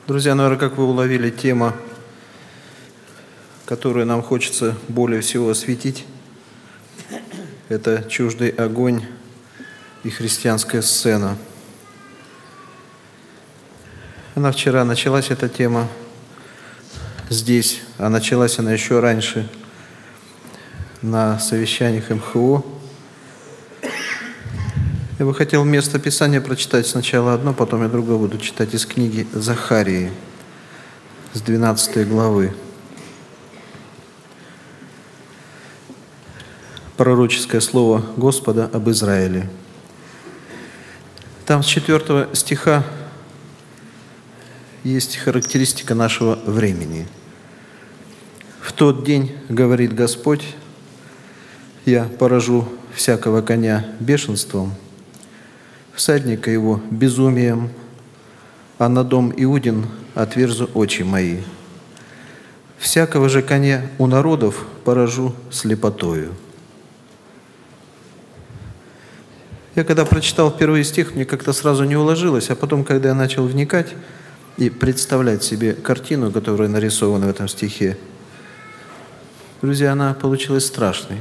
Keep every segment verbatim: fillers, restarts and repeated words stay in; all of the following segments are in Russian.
Друзья, наверное, как вы уловили, тема, которую нам хочется более всего осветить, это чуждый огонь и христианская сцена. Она вчера началась, эта тема, здесь, а началась она еще раньше, на совещаниях эм ха о. Я бы хотел место Писания прочитать сначала одно, потом я другое буду читать из книги Захарии, с двенадцатой главы. Пророческое слово Господа об Израиле. Там с четвертого стиха есть характеристика нашего времени. «В тот день, говорит Господь, я поражу всякого коня бешенством, всадника его безумием, а на дом Иудин отверзу очи мои. Всякого же коня у народов поражу слепотою». Я когда прочитал первый стих, мне как-то сразу не уложилось, а потом, когда я начал вникать и представлять себе картину, которая нарисована в этом стихе, друзья, она получилась страшной.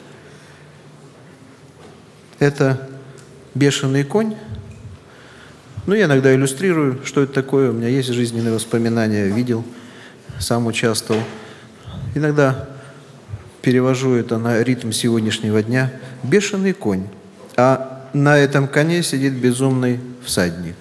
Это бешеный конь. Ну, я иногда иллюстрирую, что это такое. У меня есть жизненные воспоминания, видел, сам участвовал. Иногда перевожу это на ритм сегодняшнего дня. Бешеный конь, а на этом коне сидит безумный всадник.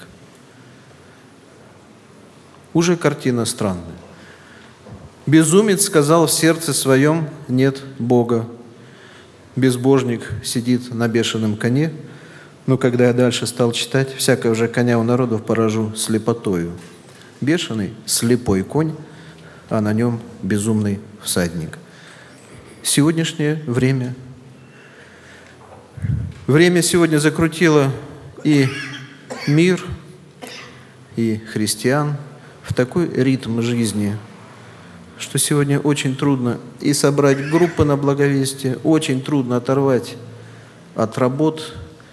Уже картина странная. Безумец сказал в сердце своем: нет Бога. Безбожник сидит на бешеном коне. Но когда я дальше стал читать, всякого же коня у народов поражу слепотою. Бешеный, слепой конь, а на нем безумный всадник. Сегодняшнее время. Время сегодня закрутило и мир, и христиан в такой ритм жизни, что сегодня очень трудно и собрать группы на благовестие, очень трудно оторвать от работ,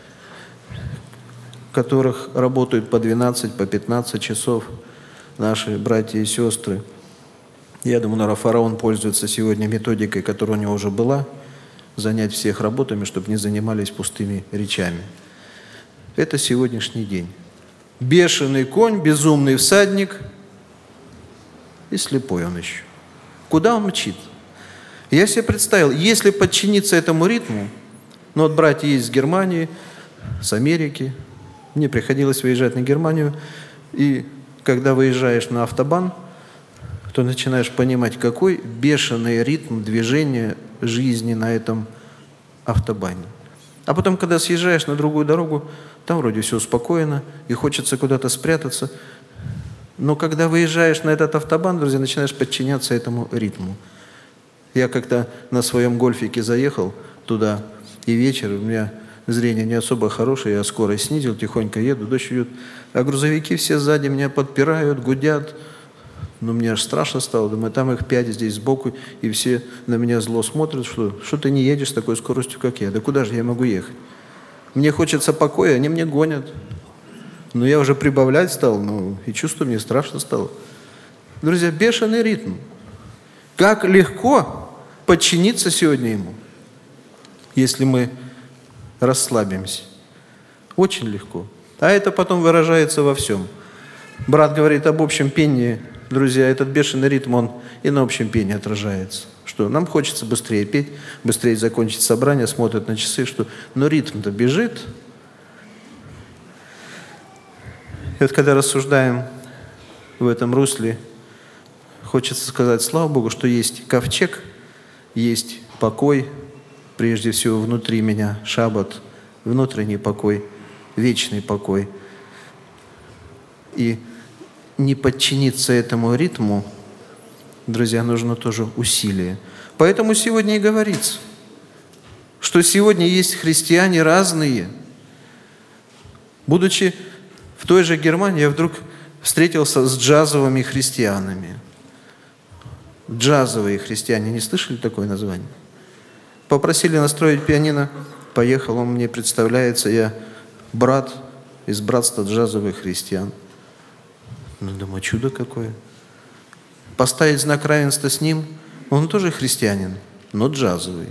в которых работают по двенадцать, по пятнадцать часов наши братья и сестры. Я думаю, наверное, фараон пользуется сегодня методикой, которая у него уже была, занять всех работами, чтобы не занимались пустыми речами. Это сегодняшний день. Бешеный конь, безумный всадник и слепой он еще. Куда он мчит? Я себе представил, если подчиниться этому ритму, ну вот братья есть с Германии, с Америки, мне приходилось выезжать на Германию, и когда выезжаешь на автобан, то начинаешь понимать, какой бешеный ритм движения жизни на этом автобане. А потом, когда съезжаешь на другую дорогу, там вроде все спокойно, и хочется куда-то спрятаться. Но когда выезжаешь на этот автобан, друзья, начинаешь подчиняться этому ритму. Я как-то на своем гольфике заехал туда, и вечер, у меня зрение не особо хорошее, я скорость снизил, тихонько еду, дождь идет, а грузовики все сзади меня подпирают, гудят. Но мне аж страшно стало, думаю, там их пять здесь сбоку, и все на меня зло смотрят, что, что ты не едешь с такой скоростью, как я. Да куда же я могу ехать? Мне хочется покоя, они мне гонят. Но я уже прибавлять стал, ну, и чувствую, мне страшно стало. Друзья, бешеный ритм. Как легко подчиниться сегодня ему, если мы расслабимся. Очень легко. А это потом выражается во всем. Брат говорит об общем пении. Друзья, этот бешеный ритм, он и на общем пении отражается. Что нам хочется быстрее петь, быстрее закончить собрание, смотрят на часы, что но ритм-то бежит. И вот когда рассуждаем в этом русле, хочется сказать, слава Богу, что есть ковчег, есть покой, прежде всего внутри меня, шаббат, внутренний покой, вечный покой. И не подчиниться этому ритму, друзья, нужно тоже усилие. Поэтому сегодня и говорится, что сегодня есть христиане разные. Будучи в той же Германии, я вдруг встретился с джазовыми христианами. Джазовые христиане, не слышали такое название? Попросили настроить пианино, поехал, он мне представляется, я брат из братства джазовых христиан. Ну, думаю, чудо какое. Поставить знак равенства с ним, он тоже христианин, но джазовый.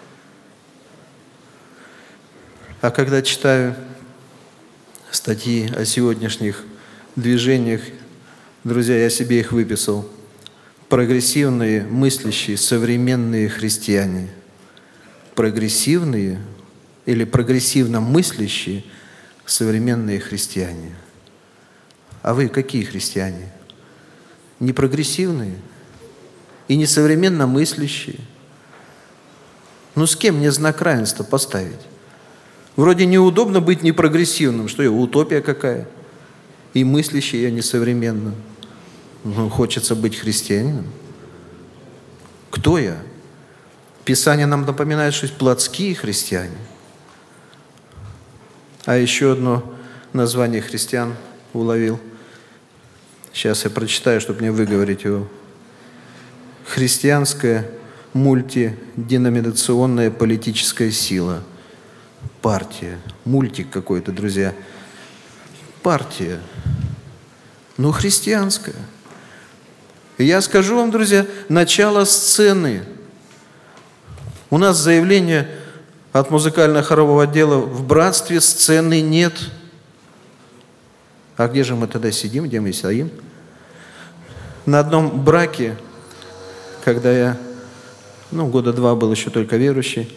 А когда читаю статьи о сегодняшних движениях, друзья, я себе их выписал. Прогрессивные, мыслящие, современные христиане. Прогрессивные или прогрессивно мыслящие современные христиане. А вы какие христиане? Не прогрессивные и не современно мыслящие. Ну с кем мне знак равенства поставить? Вроде неудобно быть непрогрессивным. Что я, утопия какая? И мыслящий я несовременно. Ну, хочется быть христианином. Кто я? Писание нам напоминает, что есть плотские христиане. А еще одно название христиан уловил. Сейчас я прочитаю, чтобы мне выговорить его. Христианская мультиденоминационная политическая сила. Партия. Мультик какой-то, друзья. Партия. Ну, христианская. И я скажу вам, друзья, начало сцены. У нас заявление от музыкально-хорового отдела: в братстве сцены нет. А где же мы тогда сидим, где мы стоим? На одном браке, когда я, ну, года два был еще только верующий,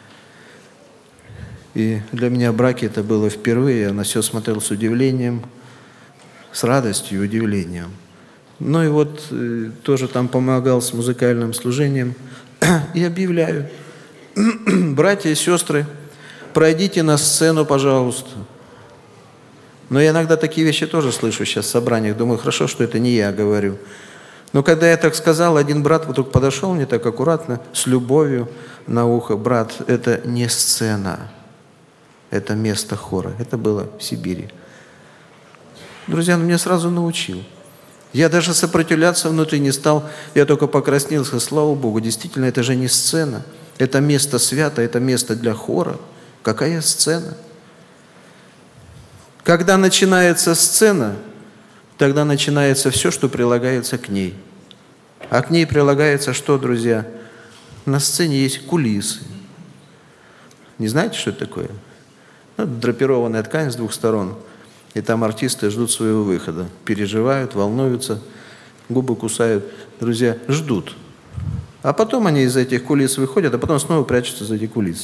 и для меня браки это было впервые, я на все смотрел с удивлением, с радостью и удивлением. Ну и вот э, тоже там помогал с музыкальным служением, и объявляю: братья и сестры, пройдите на сцену, пожалуйста. Но я иногда такие вещи тоже слышу сейчас в собраниях. Думаю, хорошо, что это не я говорю. Но когда я так сказал, один брат вдруг подошел мне так аккуратно, с любовью на ухо: брат, это не сцена, это место хора. Это было в Сибири. Друзья, он меня сразу научил. Я даже сопротивляться внутри не стал. Я только покраснился. Слава Богу, действительно, это же не сцена. Это место свято, это место для хора. Какая сцена? Когда начинается сцена, тогда начинается все, что прилагается к ней. А к ней прилагается что, друзья? На сцене есть кулисы. Не знаете, что это такое? Ну, драпированная ткань с двух сторон. И там артисты ждут своего выхода. Переживают, волнуются, губы кусают. Друзья, ждут. А потом они из этих кулис выходят, а потом снова прячутся за эти кулисы.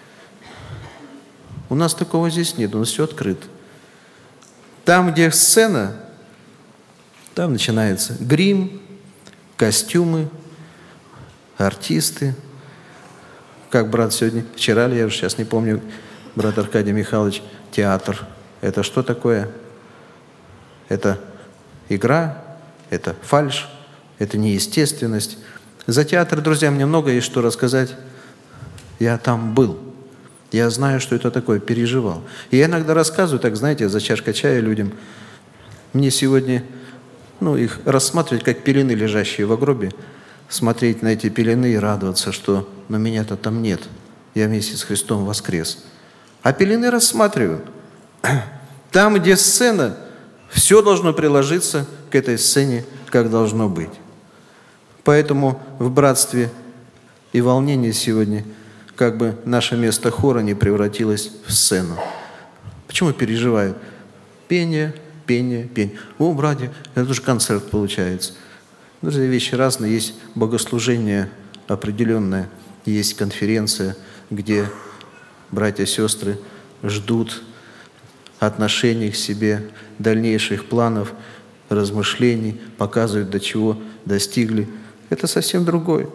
У нас такого здесь нет, у нас все открыто. Там, где сцена, там начинается грим, костюмы, артисты. Как брат сегодня, вчера ли, я уже сейчас не помню, брат Аркадий Михайлович, театр. Это что такое? Это игра, это фальшь, это неестественность. За театр, друзья, мне много есть что рассказать. Я там был. Я знаю, что это такое, переживал. И я иногда рассказываю, так, знаете, за чашкой чая людям. Мне сегодня, ну, их рассматривать как пелены, лежащие в гробе, смотреть на эти пелены и радоваться, что но меня-то там нет. Я вместе с Христом воскрес. А пелены рассматриваю. Там, где сцена, все должно приложиться к этой сцене, как должно быть. Поэтому в братстве и волнении сегодня как бы наше место хора не превратилось в сцену. Почему переживают? Пение, пение, пение. О, братья, это же концерт получается. Друзья, вещи разные. Есть богослужение определенное, есть конференция, где братья и сестры ждут отношений к себе, дальнейших планов, размышлений, показывают, до чего достигли. Это совсем другое.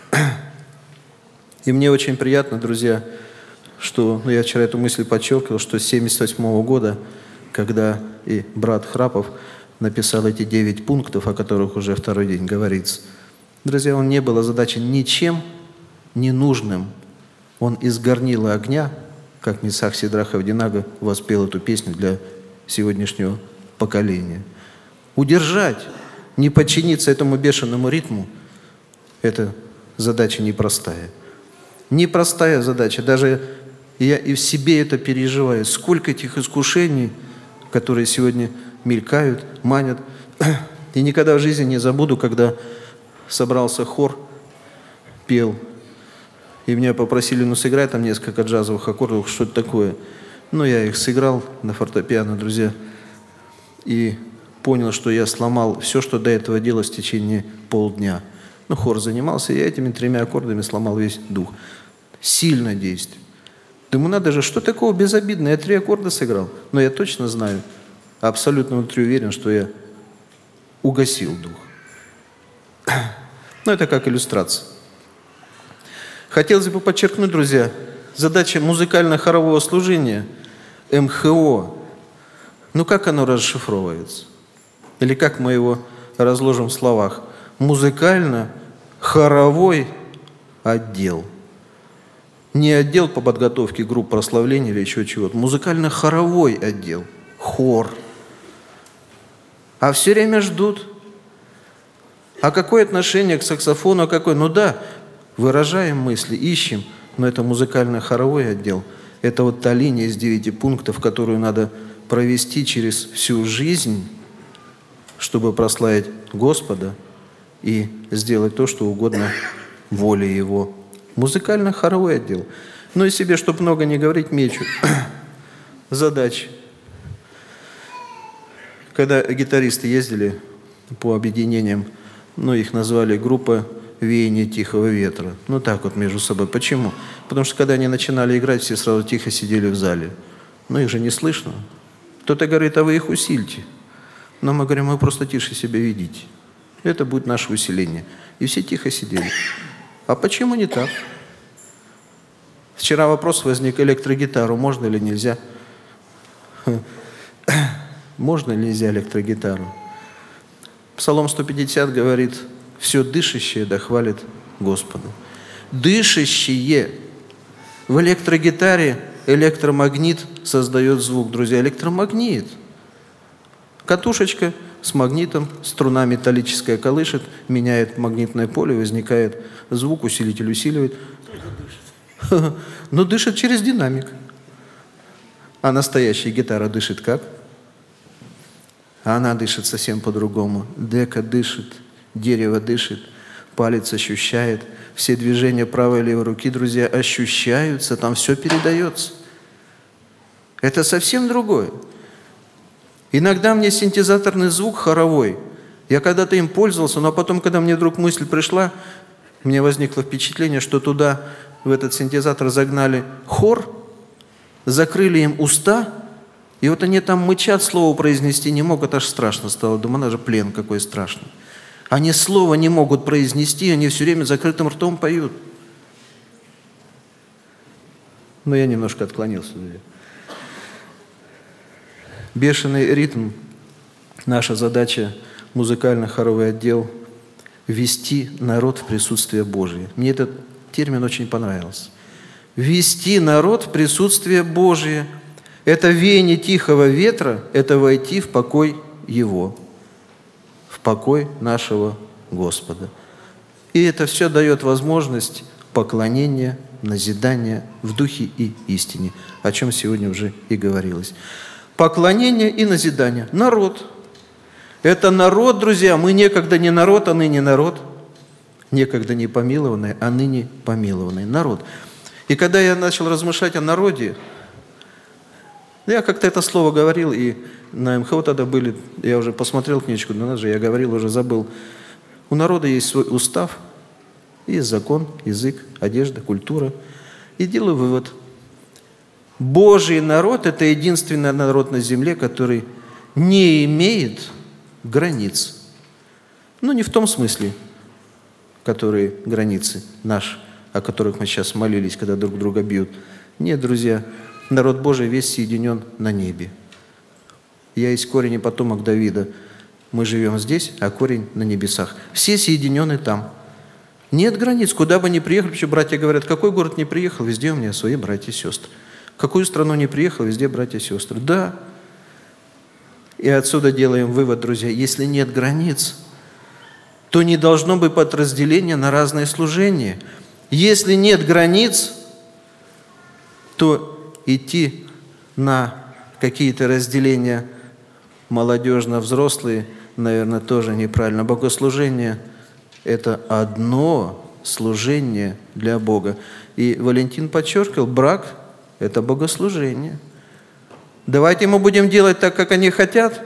И мне очень приятно, друзья, что, ну, я вчера эту мысль подчеркивал, что с семьдесят восьмого года, когда и брат Храпов написал эти девять пунктов, о которых уже второй день говорится, друзья, он не был озадачен ничем ненужным. Он из горнила огня, как Месах Сидрах Авдинага воспел эту песню для сегодняшнего поколения. Удержать, не подчиниться этому бешеному ритму – это задача непростая. Непростая задача. Даже я и в себе это переживаю. Сколько этих искушений, которые сегодня мелькают, манят. И никогда в жизни не забуду, когда собрался хор, пел, и меня попросили, ну, сыграй там несколько джазовых аккордов, что это такое. Ну, я их сыграл на фортепиано, друзья, и понял, что я сломал все, что до этого делалось в течение полдня. Ну, хор занимался, и я этими тремя аккордами сломал весь дух. Сильное действие. Думаю, надо же, что такого безобидного? Я три аккорда сыграл, но я точно знаю, абсолютно внутри уверен, что я угасил дух. Ну, это как иллюстрация. Хотелось бы подчеркнуть, друзья, задача музыкально-хорового служения, эм ха о, ну как оно расшифровывается? Или как мы его разложим в словах? Музыкально-хоровой отдел. Не отдел по подготовке групп прославления или еще чего-то. Музыкально-хоровой отдел. Хор. А все время ждут. А какое отношение к саксофону? А какое? Ну да, выражаем мысли, ищем. Но это музыкально-хоровой отдел. Это вот та линия из девяти пунктов, которую надо провести через всю жизнь, чтобы прославить Господа и сделать то, что угодно воле Его. Музыкально-хоровой отдел. Ну и себе, чтобы много не говорить, мечу. Задачи. Когда гитаристы ездили по объединениям, ну, их назвали группа «Веяние тихого ветра». Ну, так вот между собой. Почему? Потому что, когда они начинали играть, все сразу тихо сидели в зале. Ну, их же не слышно. Кто-то говорит, а вы их усильте. Но мы говорим, вы просто тише себя ведите. Это будет наше усиление. И все тихо сидели. А почему не так? Вчера вопрос возник: электрогитару можно или нельзя? Можно или нельзя электрогитару? Псалом сто пятьдесят говорит: все дышащее да хвалит Господа. Дышащее. В электрогитаре электромагнит создает звук, друзья. Электромагнит. Катушечка с магнитом, струна металлическая колышет, меняет магнитное поле, возникает звук, усилитель усиливает. Но дышит через динамик. А настоящая гитара дышит как? А она дышит совсем по-другому. Дека дышит, дерево дышит, палец ощущает. Все движения правой и левой руки, друзья, ощущаются, там все передается. Это совсем другое. Иногда мне синтезаторный звук хоровой, я когда-то им пользовался, но потом, когда мне вдруг мысль пришла, мне возникло впечатление, что туда, в этот синтезатор, загнали хор, закрыли им уста, и вот они там мычат, слово произнести не могут, аж страшно стало. Думаю, даже плен какой страшный. Они слова не могут произнести, они все время закрытым ртом поют. Но я немножко отклонился. Бешеный ритм. Наша задача, музыкально-хоровой отдел, ввести народ в присутствие Божие. Мне этот термин очень понравился. Ввести народ в присутствие Божие. Это веяние тихого ветра, это войти в покой Его, в покой нашего Господа. И это все дает возможность поклонения, назидания в духе и истине, о чем сегодня уже и говорилось. Поклонение и назидание. Народ. Это народ, друзья. Мы некогда не народ, а ныне народ. Некогда не помилованный, а ныне помилованный. Народ. И когда я начал размышлять о народе, я как-то это слово говорил, и на эм ха о тогда были, я уже посмотрел книжку, но даже я говорил, уже забыл. У народа есть свой устав, есть закон, язык, одежда, культура. И делаю вывод. Божий народ – это единственный народ на земле, который не имеет границ. Ну, не в том смысле, которые границы наши, о которых мы сейчас молились, когда друг друга бьют. Нет, друзья, народ Божий весь соединен на небе. Я есть корень и потомок Давида. Мы живем здесь, а корень на небесах. Все соединены там. Нет границ, куда бы ни приехали. Потому братья говорят, какой город не приехал, везде у меня свои братья и сестры. В какую страну не приехал, везде братья и сестры. Да. И отсюда делаем вывод, друзья, если нет границ, то не должно быть подразделения на разные служения. Если нет границ, то идти на какие-то разделения молодежно-взрослые, наверное, тоже неправильно. Богослужение – это одно служение для Бога. И Валентин подчеркивал, брак – это богослужение. Давайте мы будем делать так, как они хотят.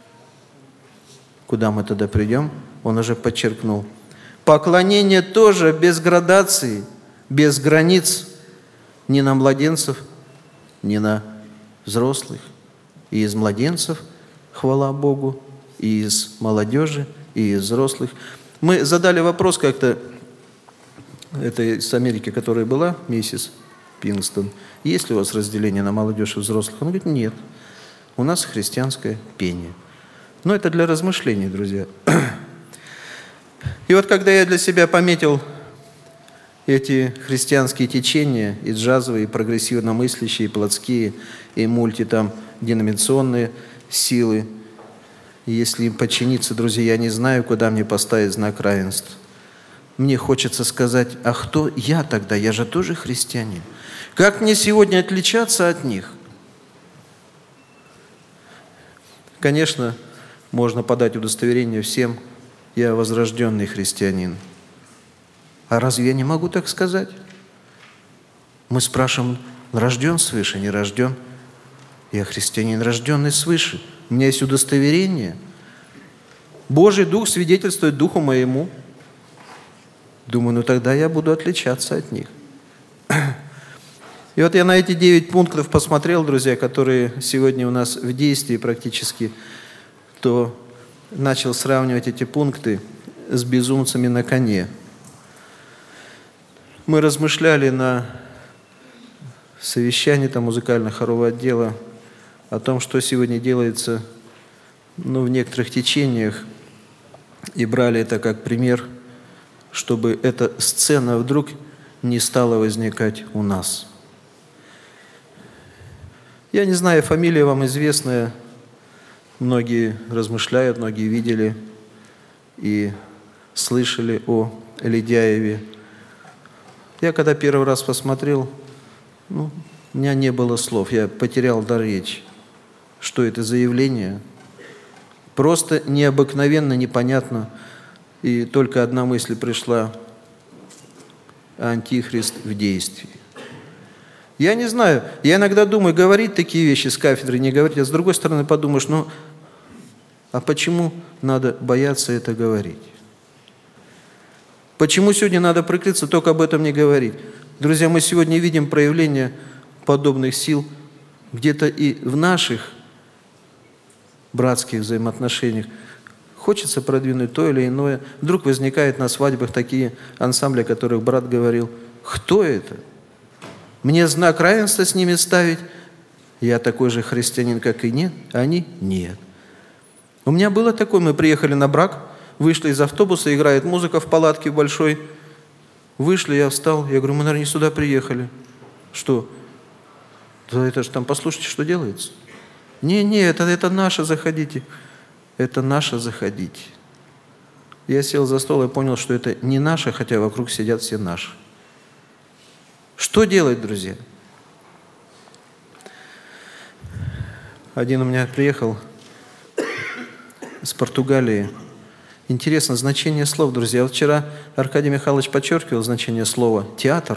Куда мы тогда придем? Он уже подчеркнул. Поклонение тоже без градации, без границ ни на младенцев, ни на взрослых. И из младенцев, хвала Богу, и из молодежи, и из взрослых. Мы задали вопрос как-то этой с Америки, которая была, миссис Пингстон, есть ли у вас разделение на молодежь и взрослых? Он говорит, нет, у нас христианское пение. Но это для размышлений, друзья. И вот когда я для себя пометил эти христианские течения, и джазовые, и прогрессивно мыслящие, и плотские, и мульти там деноминационные силы, если им подчиниться, друзья, я не знаю, куда мне поставить знак равенства. Мне хочется сказать, а кто я тогда? Я же тоже христианин. Как мне сегодня отличаться от них? Конечно, можно подать удостоверение всем, я возрожденный христианин. А разве я не могу так сказать? Мы спрашиваем, рожден свыше, не рожден? Я христианин, рожденный свыше. У меня есть удостоверение. Божий Дух свидетельствует Духу моему. Думаю, ну тогда я буду отличаться от них. И вот я на эти девять пунктов посмотрел, друзья, которые сегодня у нас в действии практически, то начал сравнивать эти пункты с безумцами на коне. Мы размышляли на совещании там, музыкально-хорового отдела о том, что сегодня делается ну, в некоторых течениях, и брали это как пример, чтобы эта сцена вдруг не стала возникать у нас. Я не знаю, фамилия вам известная, многие размышляют, многие видели и слышали о Ледяеве. Я когда первый раз посмотрел, ну, у меня не было слов, я потерял дар речи. Что это за явление? Просто необыкновенно, непонятно. И только одна мысль пришла: Антихрист в действии. Я не знаю, я иногда думаю, говорить такие вещи с кафедры, не говорить, а с другой стороны подумаешь, ну, а почему надо бояться это говорить? Почему сегодня надо прикрыться, только об этом не говорить? Друзья, мы сегодня видим проявление подобных сил где-то и в наших братских взаимоотношениях. Хочется продвинуть то или иное. Вдруг возникают на свадьбах такие ансамбли, о которых брат говорил. Кто это? Мне знак равенства с ними ставить? Я такой же христианин, как и нет, а они нет. У меня было такое, мы приехали на брак, вышли из автобуса, играет музыка в палатке большой. Вышли, я встал, я говорю, мы, наверное, не сюда приехали. Что? Да это же там, послушайте, что делается. Не-не, это, это наше, заходите. Это наше, заходите. Я сел за стол и понял, что это не наше, хотя вокруг сидят все наши. Что делать, друзья? Один у меня приехал из Португалии. Интересно, значение слов, друзья. Вот вчера Аркадий Михайлович подчеркивал значение слова «театр»,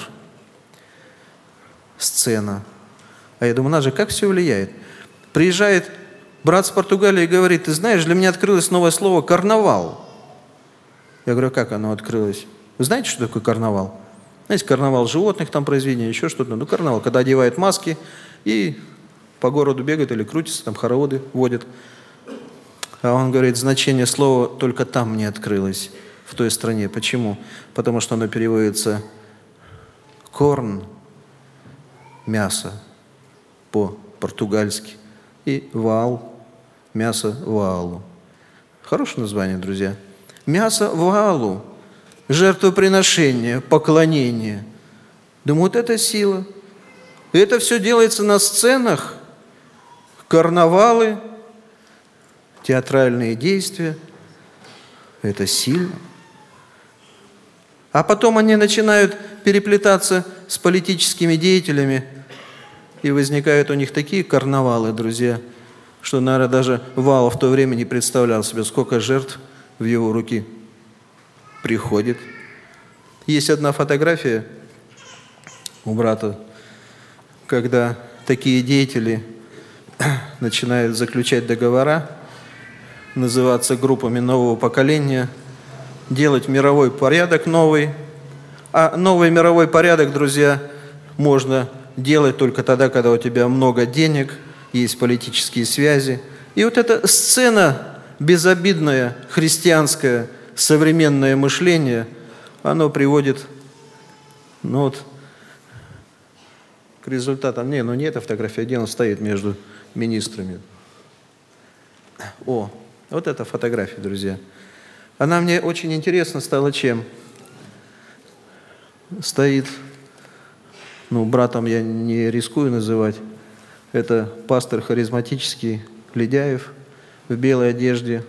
«сцена». А я думаю, нас же как все влияет. Приезжает брат с Португалии и говорит, ты знаешь, для меня открылось новое слово «карнавал». Я говорю, как оно открылось? Вы знаете, что такое карнавал? Знаете, карнавал животных, там произведения, еще что-то. Ну, карнавал, когда одевают маски и по городу бегают или крутятся, там хороводы водят. А он говорит, значение слова только там мне открылось, в той стране. Почему? Потому что оно переводится «корн», мясо по-португальски, и «ваал», мясо ваалу. Хорошее название, друзья. Мясо ваалу, жертвоприношение, поклонение. Думаю, вот это сила. И это все делается на сценах, карнавалы, театральные действия. Это сильно. А потом они начинают переплетаться с политическими деятелями, и возникают у них такие карнавалы, друзья, что, наверное, даже Вала в то время не представлял себе, сколько жертв в его руки приходит. Есть одна фотография у брата, когда такие деятели начинают заключать договора, называться группами нового поколения, делать мировой порядок новый. А новый мировой порядок, друзья, можно делать только тогда, когда у тебя много денег, есть политические связи. И вот эта сцена, безобидное, христианское, современное мышление, оно приводит, ну вот, к результатам. Не, ну не эта фотография, где он стоит между министрами. О, вот эта фотография, друзья. Она мне очень интересна стала чем? Стоит, ну, братом я не рискую называть, это пастор харизматический Ледяев в белой одежде,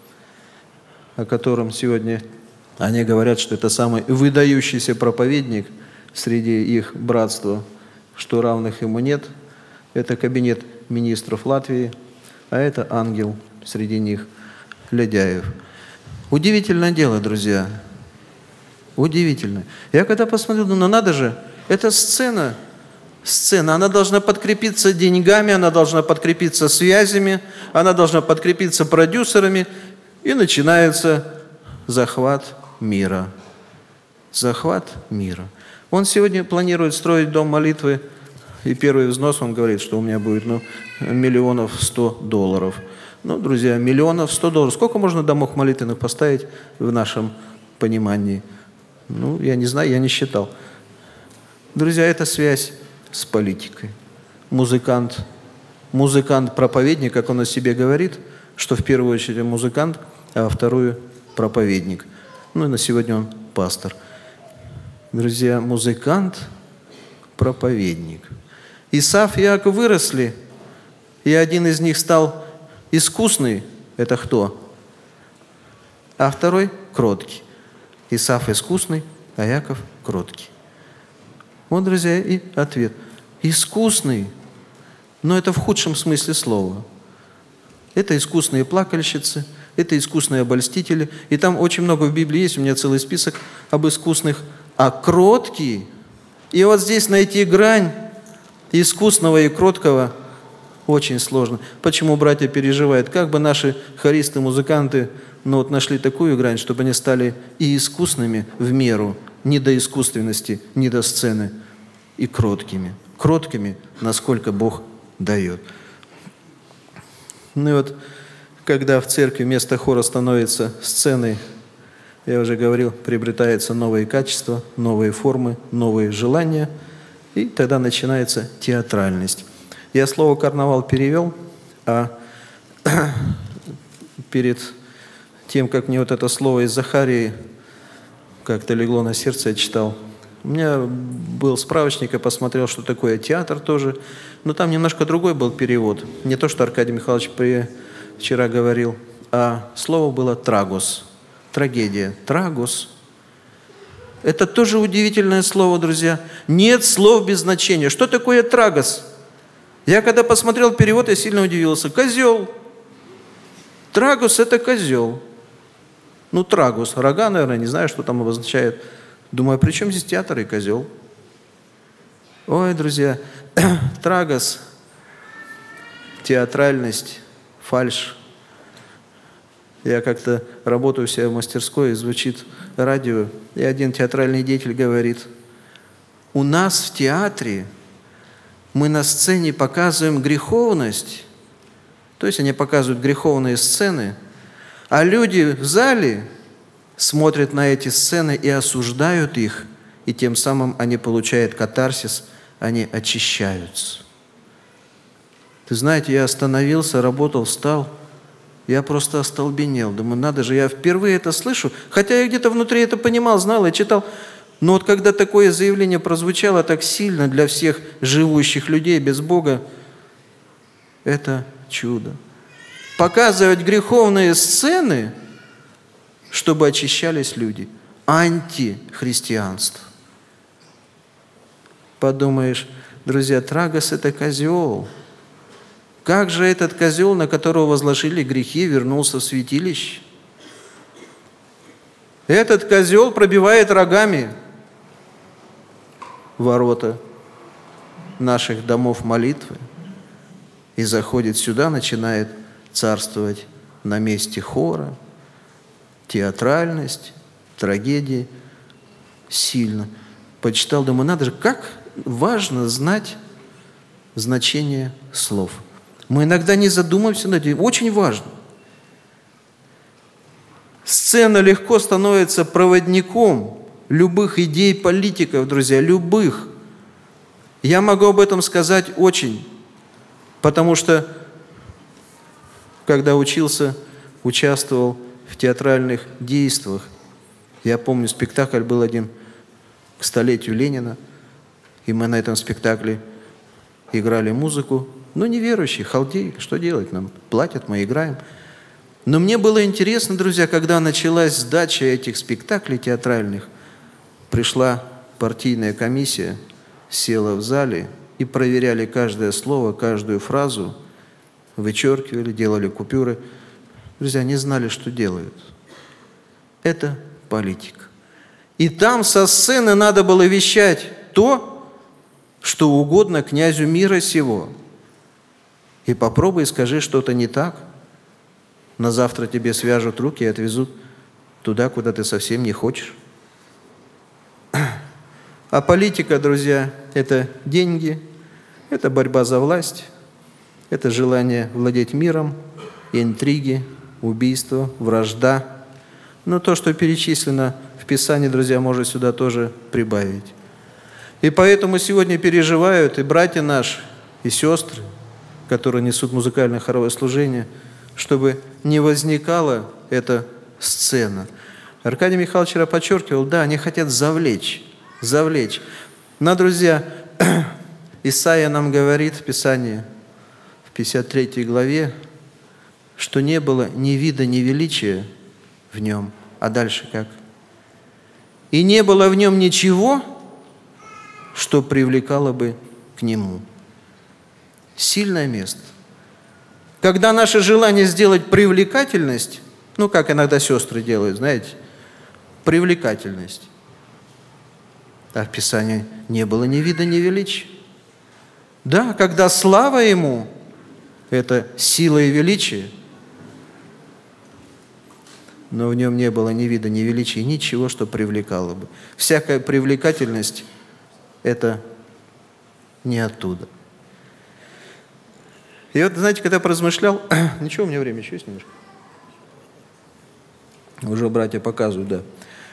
о котором сегодня они говорят, что это самый выдающийся проповедник среди их братства, что равных ему нет. Это кабинет министров Латвии, а это ангел среди них, Ледяев. Удивительное дело, друзья. Удивительно. Я когда посмотрел, ну надо же, эта сцена, сцена, она должна подкрепиться деньгами, она должна подкрепиться связями, она должна подкрепиться продюсерами, и начинается захват мира. Захват мира. Он сегодня планирует строить дом молитвы, и первый взнос, он говорит, что у меня будет, ну, миллионов сто долларов. Ну, друзья, миллионов сто долларов. Сколько можно домов молитвенных поставить в нашем понимании? Ну, я не знаю, я не считал. Друзья, это связь с политикой. Музыкант, музыкант-проповедник, как он о себе говорит, что в первую очередь музыкант, а во вторую проповедник. Ну и на сегодня он пастор. Друзья, музыкант, проповедник. Исав и Иаков выросли, и один из них стал искусный. Это кто? А второй кроткий. Исав искусный, а Иаков кроткий. Вот, друзья, и ответ. Искусный, но это в худшем смысле слова. Это искусные плакальщицы, это искусные обольстители. И там очень много в Библии есть, у меня целый список об искусных. А кроткий, и вот здесь найти грань искусного и кроткого очень сложно. Почему братья переживают? Как бы наши хористы, музыканты, ну вот нашли такую грань, чтобы они стали и искусными в меру, не до искусственности, не до сцены, и кроткими. Кроткими, насколько Бог дает. Ну и вот, когда в церкви вместо хора становится сценой, я уже говорил, приобретаются новые качества, новые формы, новые желания, и тогда начинается театральность. Я слово «карнавал» перевел, а перед тем, как мне вот это слово из Захарии как-то легло на сердце, я читал. У меня был справочник, я посмотрел, что такое театр тоже, но там немножко другой был перевод. Не то, что Аркадий Михайлович вчера говорил, а слово было «трагос». Трагедия. Трагос. Это тоже удивительное слово, друзья. Нет слов без значения. Что такое трагос? Я когда посмотрел перевод, я сильно удивился. Козел. Трагос – это козел. Ну, трагус. Рога, наверное, не знаю, что там обозначает. Думаю, а при чем здесь театр и козел? Ой, друзья, трагос, театральность, фальшь. Я как-то работаю у себя в мастерской, и звучит радио, и один театральный деятель говорит: у нас в театре мы на сцене показываем греховность, то есть они показывают греховные сцены, а люди в зале смотрят на эти сцены и осуждают их, и тем самым они получают катарсис, они очищаются. Ты знаете, я остановился, работал, встал, я просто остолбенел. Думаю, надо же, я впервые это слышу, хотя я где-то внутри это понимал, знал, я читал. Но вот когда такое заявление прозвучало так сильно для всех живущих людей без Бога, это чудо. Показывать греховные сцены, чтобы очищались люди. Антихристианство. Подумаешь, друзья, трагос – это козел. Как же этот козел, на которого возложили грехи, вернулся в святилище? Этот козел пробивает рогами ворота наших домов молитвы и заходит сюда, начинает царствовать на месте хора, театральность, трагедии сильно. Почитал, думаю, надо же, как важно знать значение слов. Мы иногда не задумываемся над этим. Очень важно. Сцена легко становится проводником любых идей политиков, друзья, любых. Я могу об этом сказать очень, потому что, когда учился, участвовал в театральных действиях. Я помню, спектакль был один к столетию Ленина, и мы на этом спектакле играли музыку. Ну, неверующие, халдеи, что делать нам? Платят, мы играем. Но мне было интересно, друзья, когда началась сдача этих спектаклей театральных, пришла партийная комиссия, села в зале и проверяли каждое слово, каждую фразу, вычеркивали, делали купюры. Друзья, не знали, что делают. Это политика. И там со сцены надо было вещать то, что угодно князю мира сего. И попробуй скажи что-то не так. На завтра тебе свяжут руки и отвезут туда, куда ты совсем не хочешь. А политика, друзья, это деньги, это борьба за власть, это желание владеть миром, интриги, убийства, вражда. Но то, что перечислено в Писании, друзья, можно сюда тоже прибавить. И поэтому сегодня переживают и братья наши, и сестры, которые несут музыкальное хоровое служение, чтобы не возникала эта сцена. Аркадий Михайлович вчера подчеркивал, да, они хотят завлечь, завлечь. Но, друзья, Исаия нам говорит в Писании, в пятьдесят третьей главе, что не было ни вида, ни величия в нем. А дальше как? И не было в нем ничего, что привлекало бы к нему. Сильное место. Когда наше желание сделать привлекательность, ну, как иногда сестры делают, знаете, привлекательность. А в Писании не было ни вида, ни величия. Да, когда слава Ему, это сила и величие, но в нем не было ни вида, ни величия, ничего, что привлекало бы. Всякая привлекательность – это не оттуда. И вот, знаете, когда поразмышлял, ничего, у меня время еще есть немножко. Уже братья показывают, да.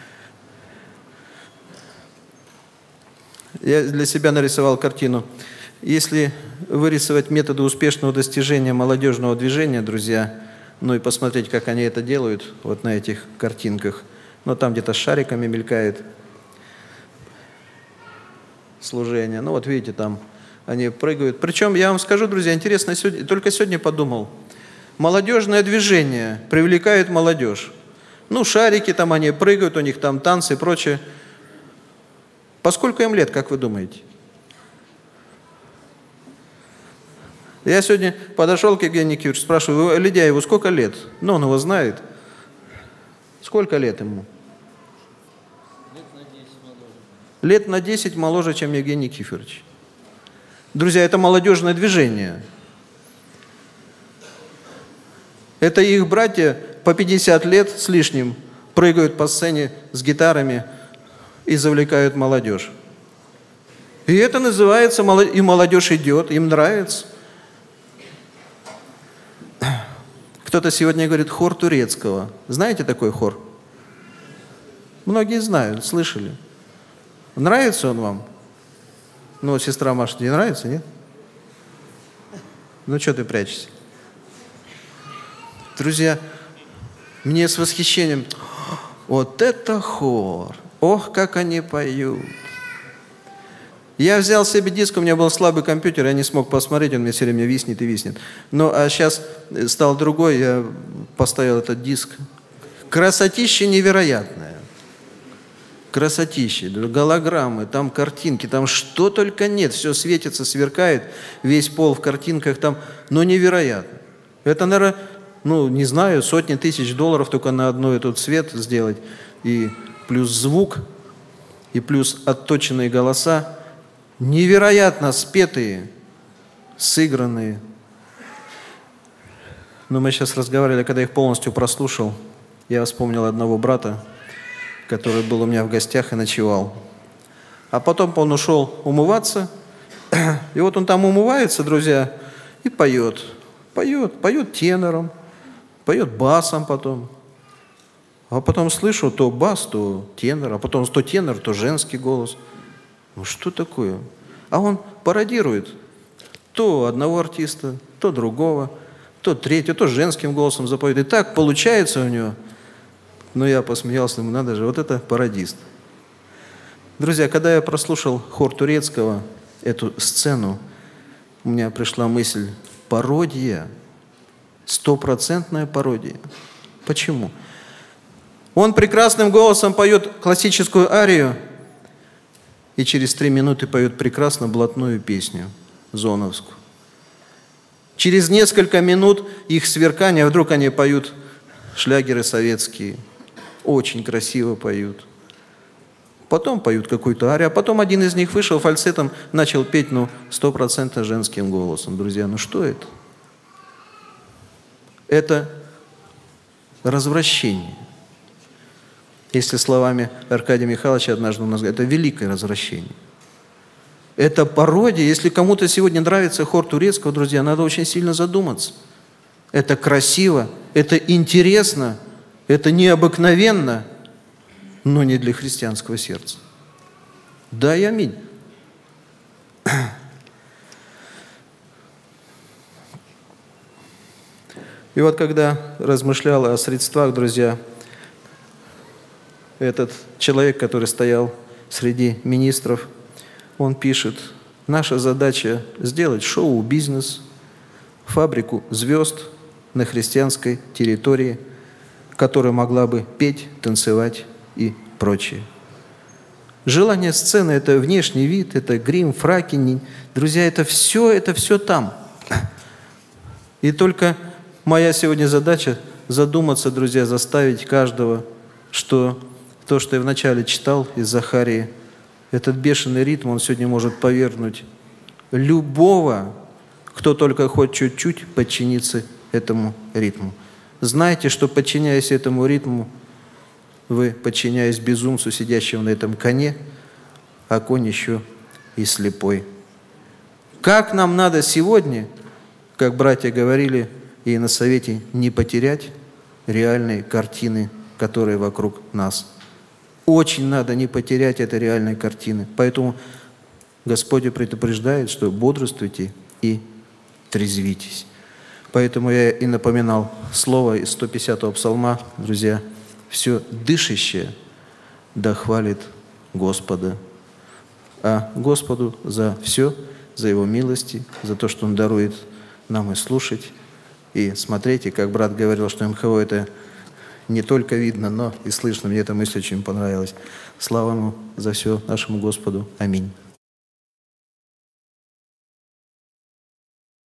Я для себя нарисовал картину. Если вырисовать методы успешного достижения молодежного движения, друзья, ну и посмотреть, как они это делают, вот на этих картинках, ну там где-то с шариками мелькает служение, ну вот видите, там они прыгают. Причем, я вам скажу, друзья, интересно, сегодня, только сегодня подумал, молодежное движение привлекает молодежь. Ну, шарики там, они прыгают, у них там танцы и прочее. Поскольку им лет, как вы думаете? Я сегодня подошел к Евгению Никифоровичу, спрашиваю, Ледяеву сколько лет? Ну, он его знает. Сколько лет ему? Лет на десять моложе. Лет на десять моложе, чем Евгений Никифорович. Друзья, это молодежное движение. Это их братья по пятьдесят лет с лишним прыгают по сцене с гитарами и завлекают молодежь. И это называется, и молодежь идет, им нравится. Кто-то сегодня говорит хор турецкого. Знаете такой хор? Многие знают, слышали. Нравится он вам? Ну, сестра Маша, тебе нравится, нет? Ну, что ты прячешься? Друзья, мне с восхищением, вот это хор, ох, как они поют. Я взял себе диск, у меня был слабый компьютер, я не смог посмотреть, он мне все время виснет и виснет. Ну, а сейчас стал другой, я поставил этот диск. Красотища невероятная. красотища, голограммы, там картинки, там что только нет, все светится, сверкает, весь пол в картинках там, но невероятно. Это, наверное, ну, не знаю, сотни тысяч долларов только на одной этот цвет сделать, и плюс звук, и плюс отточенные голоса, невероятно спетые, сыгранные. Но мы сейчас разговаривали, когда их полностью прослушал, я вспомнил одного брата, который был у меня в гостях и ночевал. А потом он ушел умываться, и вот он там умывается, друзья, и поет. Поет, поет тенором, поет басом потом. А потом слышу то бас, то тенор, а потом то тенор, то женский голос. Ну что такое? А он пародирует то одного артиста, то другого, то третьего, то женским голосом запоет. И так получается у него. Но я посмеялся, ему надо же, вот это пародист. Друзья, когда я прослушал хор турецкого, эту сцену, у меня пришла мысль, пародия, стопроцентная пародия. Почему? Он прекрасным голосом поет классическую арию и через три минуты поет прекрасно блатную песню, зоновскую. Через несколько минут их сверкания, вдруг они поют шлягеры советские, очень красиво поют. Потом поют какую-то арию, а потом один из них вышел фальцетом, начал петь, ну, стопроцентно женским голосом. Друзья, ну что это? Это развращение. Если словами Аркадия Михайловича однажды у нас говорят, это великое развращение. Это пародия. Если кому-то сегодня нравится хор турецкого, друзья, надо очень сильно задуматься. Это красиво, это интересно, это необыкновенно, но не для христианского сердца. Да и аминь. И вот когда размышлял о средствах, друзья, этот человек, который стоял среди министров, он пишет, наша задача сделать шоу-бизнес, фабрику звезд на христианской территории, которая могла бы петь, танцевать и прочее. Желание сцены – это внешний вид, это грим, фраки. Друзья, это все, это все там. И только моя сегодня задача задуматься, друзья, заставить каждого, что то, что я вначале читал из Захарии, этот бешеный ритм, он сегодня может повергнуть любого, кто только хоть чуть-чуть подчинится этому ритму. Знайте, что, подчиняясь этому ритму, вы, подчиняясь безумцу, сидящему на этом коне, а конь еще и слепой. Как нам надо сегодня, как братья говорили и на совете, не потерять реальные картины, которые вокруг нас. Очень надо не потерять этой реальной картины. Поэтому Господь предупреждает, что бодрствуйте и трезвитесь. Поэтому я и напоминал слово из сто пятидесятого псалма, друзья, все дышащее да хвалит Господа. А Господу за все, за Его милости, за то, что Он дарует нам и слушать, и смотреть. И как брат говорил, что эм ха о это не только видно, но и слышно. Мне эта мысль очень понравилась. Слава Ему за все нашему Господу. Аминь.